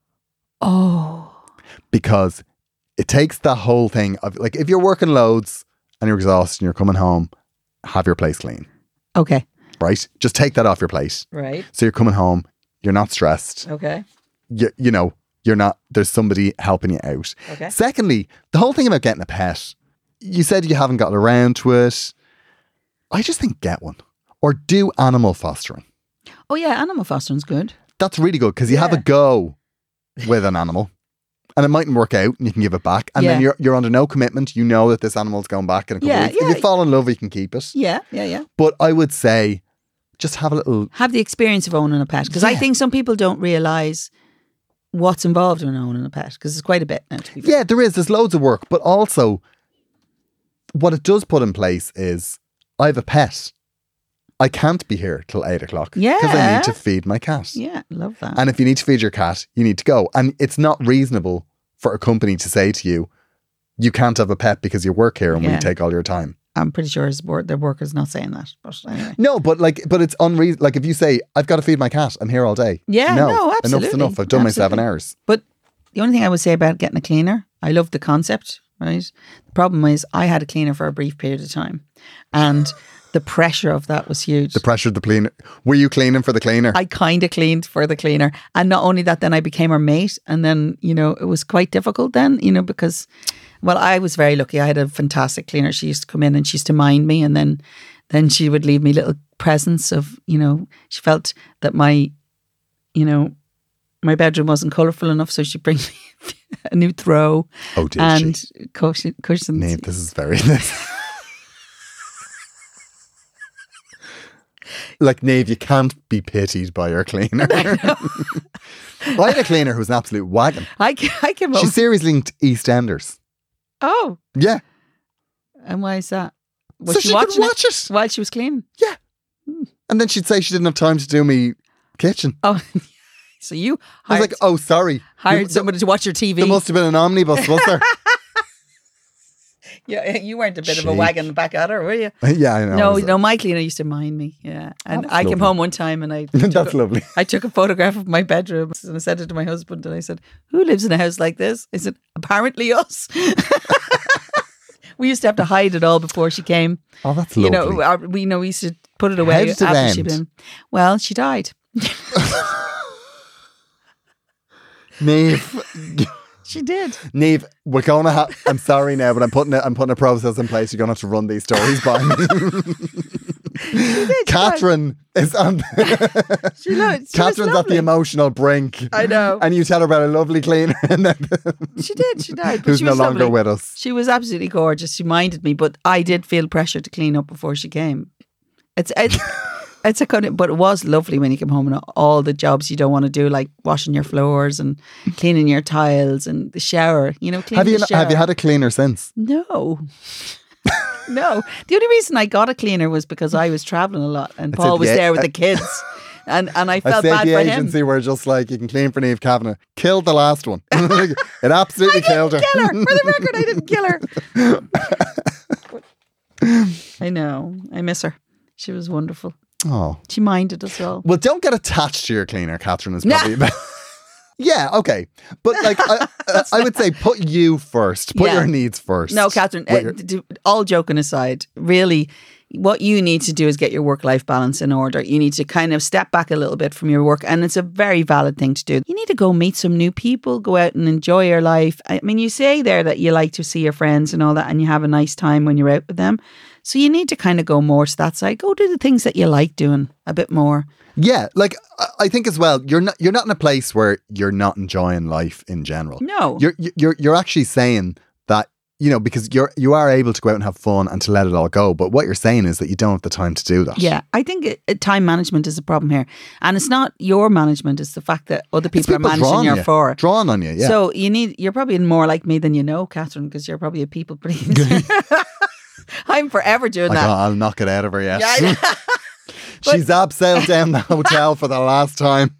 Oh, because it takes the whole thing of like if you're working loads and you're exhausted and you're coming home, have your place clean, okay, right? Just take that off your plate. right, So you're coming home, you're not stressed. okay, You, you know, you're not, there's somebody helping you out. okay. Secondly, the whole thing about getting a pet, you said you haven't gotten around to it. I just think get one or do animal fostering. Oh yeah, animal fostering's good. That's really good because you have a Yeah. go with an animal and it mightn't work out and you can give it back. And then Yeah. you're you're under no commitment. You know that this animal's going back in a couple Yeah, of weeks. yeah. If you fall in love, you can keep it. Yeah, yeah, yeah. But I would say just have a little, Have the experience of owning a pet because I Yeah. think some people don't realise what's involved in owning a pet because it's quite a bit now. To be fair. yeah, there is, there's loads of work. But also what it does put in place is I have a pet. I can't be here till eight o'clock because I Yeah. need to feed my cat. Yeah, love that. And if you need to feed your cat, you need to go. And it's not reasonable for a company to say to you, you can't have a pet because you work here and we Yeah. take all your time. I'm pretty sure his work, their worker's not saying that. But anyway. No, but like, but it's unreasonable. Like if you say, I've got to feed my cat, I'm here all day. Yeah, no, enough's absolutely. enough. I've done my seven Absolutely. hours. But the only thing I would say about getting a cleaner, I love the concept, right? The problem is I had a cleaner for a brief period of time and the pressure of that was huge. The pressure of the cleaner. Were you cleaning for the cleaner? I kind of cleaned for the cleaner. And not only that, then I became her mate. And then, you know, it was quite difficult then, you know, because, well, I was very lucky. I had a fantastic cleaner. She used to come in and she used to mind me. And then, then she would leave me little presents of, you know, she felt that my, you know, my bedroom wasn't colourful enough. So she'd bring me a new throw oh, did and she? cushion, cushions. Niamh, this is very... This. Like, Niamh, you can't be pitied by your cleaner. I had a cleaner who was an absolute wagon. I, I came She home. seriously linked EastEnders. Oh, Yeah. and why is that? Was So she could watching watch it. while she was cleaning? Yeah. And then she'd say she didn't have time to do me kitchen. Oh, so you I was hired, like, oh, sorry. hired You- somebody to watch your T V. There must have been an omnibus, was there? Yeah, you weren't a bit of a Cheek. wagon back at her, were you? yeah, I know. No, I was- no, my cleaner used to mind me. Yeah, and that's I came lovely. home one time and I That's took a, lovely. I took a photograph of my bedroom and I sent it to my husband and I said, "Who lives in a house like this?" I said, "Apparently us." We used to have to hide it all before she came. Oh, that's You lovely. know, our, we you know we used to put it away How did it after she'd end? been. Well, she died. Niamh, She did. Niamh, we're going to have... I'm sorry now, but I'm putting a, I'm putting a process in place. You're going to have to run these stories by me. Catherine is on... She, lo- she was Catherine's at lovely. the emotional brink. I know. And you tell her about a lovely cleaner and then She did. She died. But who's she no was longer lovely. with us. She was absolutely gorgeous. She minded me, but I did feel pressure to clean up before she came. It's it's, it's a kind of, but it was lovely when you came home and all the jobs you don't want to do, like washing your floors and cleaning your tiles and the shower. You know, cleaning Have you the shower. have you had a cleaner since? No. No. The only reason I got a cleaner was because I was traveling a lot and I Paul said, was yeah. there with the kids. And and I I felt said bad the for agency him. were just like, you can clean for Niamh Kavanagh. Killed the last one. It absolutely killed her. Kill her. For the record, I didn't kill her. I know. I miss her. She was wonderful. Oh. She minded as well. Well, don't get attached to your cleaner, Catherine, is Nah. probably... Yeah, okay. But like, I, uh, I would say put you first. Put Yeah. your needs first. No, Catherine, What uh, your- d- all joking aside, really, what you need to do is get your work-life balance in order. You need to kind of step back a little bit from your work, and it's a very valid thing to do. You need to go meet some new people, go out and enjoy your life. I mean, you say there that you like to see your friends and all that, and you have a nice time when you're out with them. So you need to kind of go more to that side. Go do the things that you like doing a bit more. Yeah, like I- I think as well, you're not you're not in a place where you're not enjoying life in general. No. You're you're you're actually saying that, you know, because you're you are able to go out and have fun and to let it all go. But what you're saying is that you don't have the time to do that. Yeah, I think it, it- time management is a problem here. And it's not your management, it's the fact that other It's people, are managing drawing your you, for. drawing on you. Yeah. So you need, you're probably more like me than you know, Catherine, because you're probably a people pleaser. I'm forever doing I that. got, I'll knock it out of her. Yes. Yeah, I know. She's abseiled down the hotel for the last time.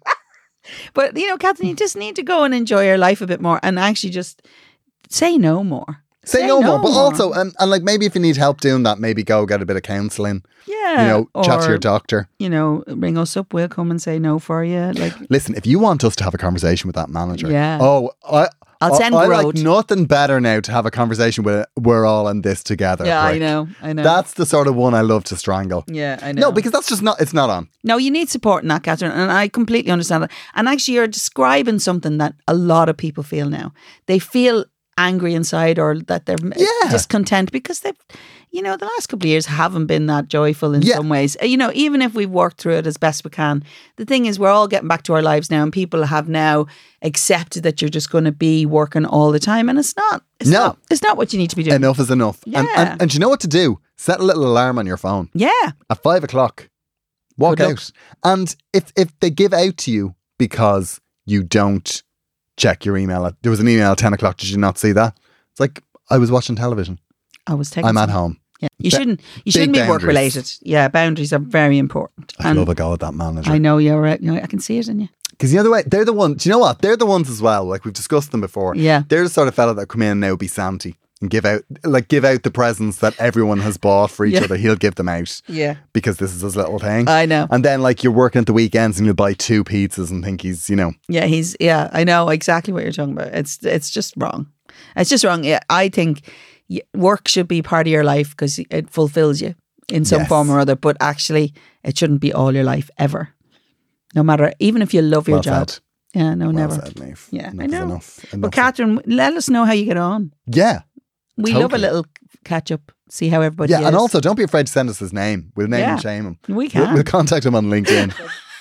But, you know, Catherine, you just need to go and enjoy your life a bit more and actually just say no more. Say, no, more, but also, and, and like maybe if you need help doing that, maybe go get a bit of counselling. Yeah. You know, chat to or, your doctor. You know, ring us up. We'll come and say no for you. Like, Listen, if you want us to have a conversation with that manager, Yeah. oh, I, I'll send I, I road. like nothing better now to have a conversation with. We're all in this together. yeah, I prick. know. I know. That's the sort of one I love to strangle. yeah, I know. No, because that's just not. It's not on. No, you need support in that, Catherine, and I completely understand that. And actually, you're describing something that a lot of people feel now. They feel angry inside, or that they're Yeah. discontent because they've, you know, the last couple of years haven't been that joyful in Yeah. some ways. You know, even if we've worked through it as best we can, the thing is, we're all getting back to our lives now, and people have now accepted that you're just going to be working all the time, and it's not. It's No. not. It's not what you need to be doing. Enough is enough. And, Yeah. and and you know what to do? Set a little alarm on your phone Yeah, at five o'clock. Walk Good luck. out, and if if they give out to you because you don't check your email, at, there was an email at ten o'clock. Did you not see that? It's like I was watching television. I was taking. I'm at some- home. Yeah, you Ba- shouldn't. You big shouldn't be work boundaries. related. Yeah, boundaries are very important. I love a go at that manager. I know you're right. You know, I can see it in you. Because you know the way they're the ones. Do you know what? They're the ones as well. Like we've discussed them before. Yeah. They're the sort of fella that come in and now be Santy and give out like give out the presents that everyone has bought for each Yeah. other. He'll give them out Yeah, because this is his little thing. I know. And then like you're working at the weekends and you'll buy two pizzas and think he's, you know, Yeah, he's. Yeah, I know exactly what you're talking about. It's it's just wrong. It's just wrong. Yeah, I think y- work should be part of your life because it fulfills you in some Yes. form or other. But actually, it shouldn't be all your life ever. No matter, even if you love your well job. said. Yeah, no, Well never. said, Niamh. Yeah, enough I is know. Enough. But Enough. Catherine, let us know how you get on. yeah. We love a Totally. little catch up, see how everybody Yeah, is. and also don't be afraid to send us his name. We'll name Yeah. and shame him. We We'll, can. we'll contact him on LinkedIn.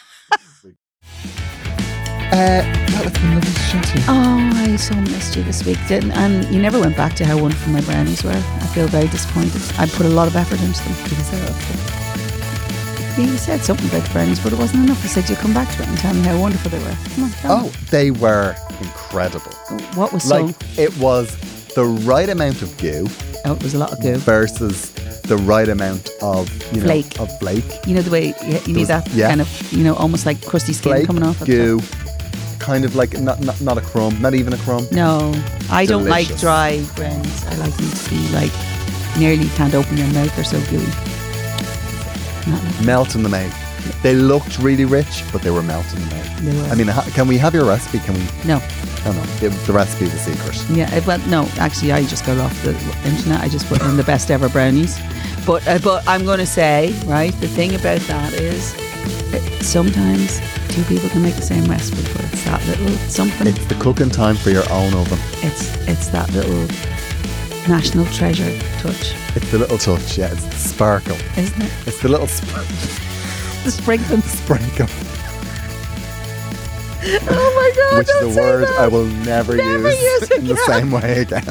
uh, well, it's been lovely to chat to you. Oh, I so missed you this week, didn't? And you never went back to how wonderful my brownies were. I feel very disappointed. I put a lot of effort into them. Did you say that? You said something about the brownies, but it wasn't enough. You said you'd come back to it and tell me how wonderful they were. Come on, tell me. Oh, they were incredible. What was so? Like it was the right amount of goo Oh, it was a lot of goo. versus the right amount of you know Flake. of flake. You know the way you, you need was- that yeah. kind of, you know, almost like crusty skin Flake, coming off. it. goo, kind of like not, not not a crumb, not even a crumb. No, I don't like Delicious. dry brownies. I like them to be like nearly you can't open your mouth. They're so gooey. Not like Melt in the mouth. They looked really rich, but they were melting in the mouth. they were. I mean, ha- can we have your recipe? Can we? no. Oh no, the, the recipe's a secret. Yeah, it- well, no, actually, I just got off the internet. I just put in the best ever brownies. But uh, but I'm going to say, right, the thing about that is that sometimes two people can make the same recipe, but it's that little something. It's the cooking time for your own oven. It's it's that little national treasure touch, It's the little touch, yeah. It's the sparkle. isn't it? It's the little sp- The sprinkling. sprinkle, Oh my God! which is don't a say word that. I will never, Never use, use in the again. same way again.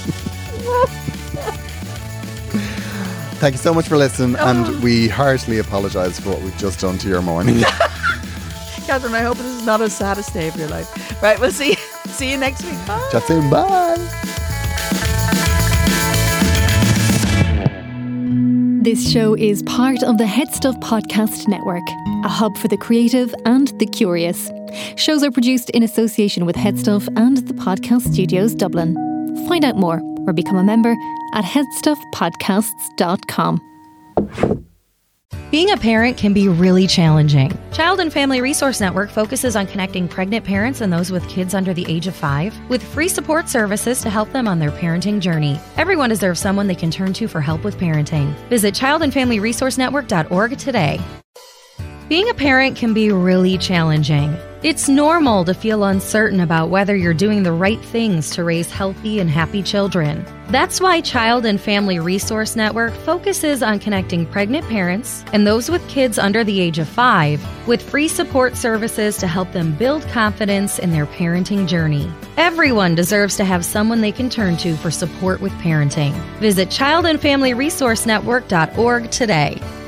Thank you so much for listening, Oh. and we heartily apologise for what we've just done to your morning. Catherine, I hope this is not a saddest day of your life. Right, we'll see see you next week. Bye. Chat soon, bye. This show is part of the Head Stuff Podcast Network, a hub for the creative and the curious. Shows are produced in association with Head Stuff and the Podcast Studios Dublin. Find out more or become a member at head stuff podcasts dot com. Being a parent can be really challenging. Child and Family Resource Network focuses on connecting pregnant parents and those with kids under the age of five with free support services to help them on their parenting journey. Everyone deserves someone they can turn to for help with parenting. Visit child and family resource network dot org today. Being a parent can be really challenging. It's normal to feel uncertain about whether you're doing the right things to raise healthy and happy children. That's why Child and Family Resource Network focuses on connecting pregnant parents and those with kids under the age of five with free support services to help them build confidence in their parenting journey. Everyone deserves to have someone they can turn to for support with parenting. Visit child and family resource network dot org today.